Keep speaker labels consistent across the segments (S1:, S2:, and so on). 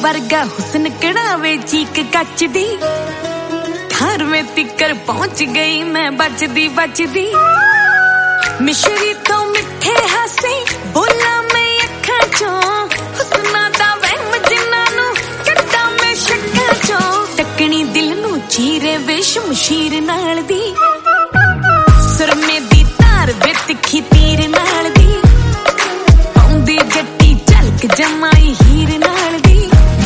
S1: वर्गा हुस्न कड़ावे चीक कच दी 18वें तिकर पहुंच गई मैं बचदी बचदी मिश्री तो मिठे हासे बोला मैं अखां चों हुस्ना दा वहम जिन्ना नू कट्टा मैं शक्कां चों टकनी दिल नू चीरे वे शमशीर नाल दी सुरमे दी तार वे तिखी तीर नाल दी औंदी जट्टी झलक जमाई हीर नाल दी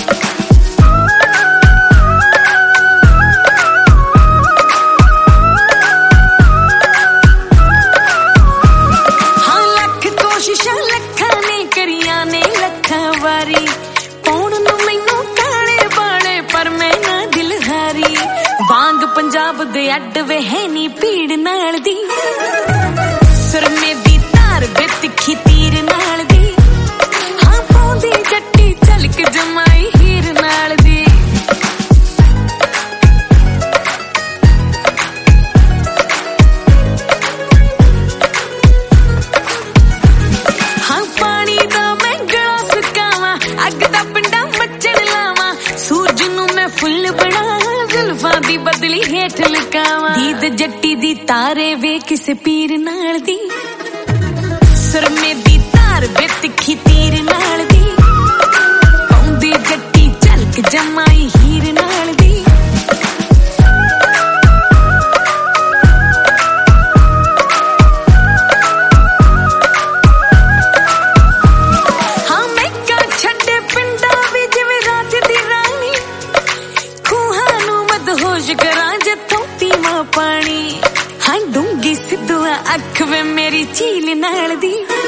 S1: हाँ लख कोशिशां लखां ने करियां ने लखां वारी पौण नू मैनू काले बाले पर मैं ना दिल हारी वांग पंजाब दे अड्ड वे है नी भीड़ नाल दी सुरमे दी तार वे तिखी तीर नाल दी हाँ पौंदी जट्टी झलक जमाई हीर नाल दी हाँ पानी दा मैं गला सुकावां अग दा पिंडा मचण लावां सूरज नू मैं फुੱਲ बना जुल्फां दी बदली हेठ लुकावां दीद जट्टी दी तारे वे किसे पीर नाल दी सुरमे दी तार वे तिखी तीर नाल दी औंदी जट्टी झलक जमाई हीर नाल दी हाँ मैं क्या छड्डे पिंडा वी जिवें रात दी रानी खूहां नू मदहोश करां जथों पीवां पानी हाँ डूंगी सिद्धुआ अख वे मेरी झील नाल दी